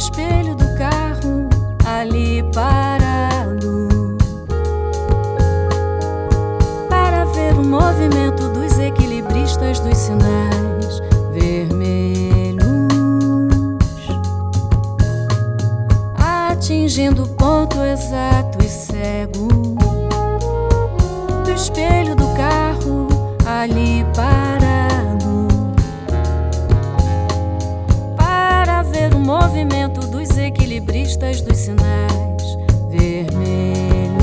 espelho do carro ali parado, para ver o movimento dos equilibristas dos sinais vermelhos, atingindo o ponto exato e cego do espelho do carro ali parado, para ver o movimento dos equilibristas dos sinais vermelhos.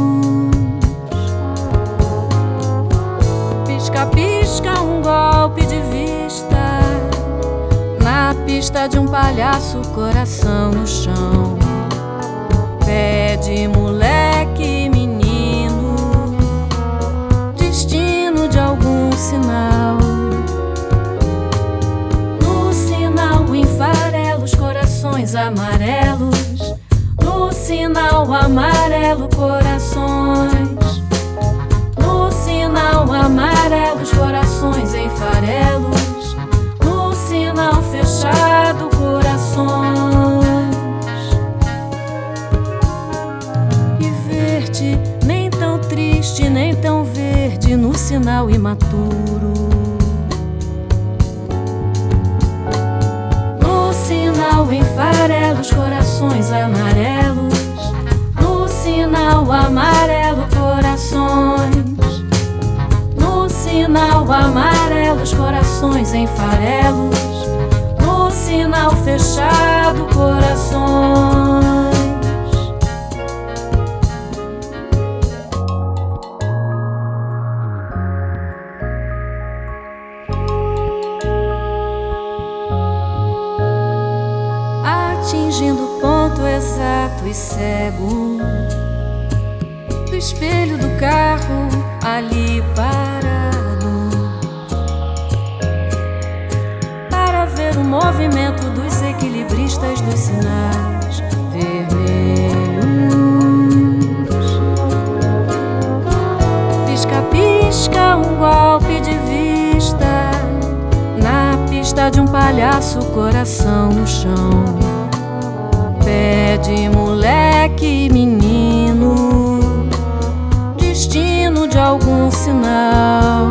Pisca-pisca, um golpe de vista na pista de um palhaço, coração no chão. Pé de moleque, menino, destino de algum sinal. No sinal em farelos, corações amarelos. No sinal amarelo, corações. No sinal amarelo, os corações em farelos. No sinal fechado, corações. E verde, nem tão triste, nem tão verde, no sinal imaturo. No sinal em farelos, corações amarelos. No sinal amarelo, corações. No sinal amarelo, os corações em farelos. No sinal fechado, corações. Atingindo o ponto exato e cego do espelho do carro ali parado, para ver o movimento dos equilibristas dos sinais vermelhos. Pisca-pisca, um golpe de vista na pista de um palhaço, coração no chão. Pé de moleque, menino, destino de algum sinal.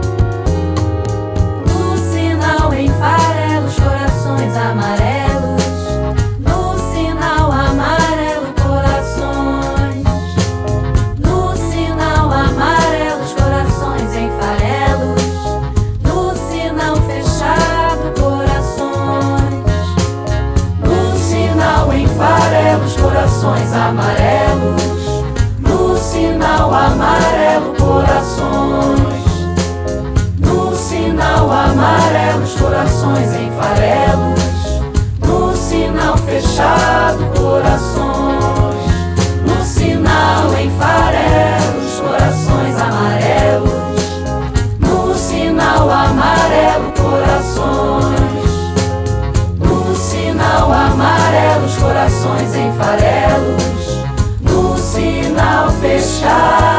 No sinal em farelos, corações amarelos. No sinal amarelo, corações. No sinal amarelo, os corações em farelos. No sinal fechado, corações. No sinal em farelos, corações amarelos. No sinal amarelo, corações. No sinal amarelo, os corações em farelos. No sinal fechado, corações. No sinal em farelos, corações amarelos. No sinal amarelo, corações. No sinal amarelo, os corações em farelos. No sinal fechado.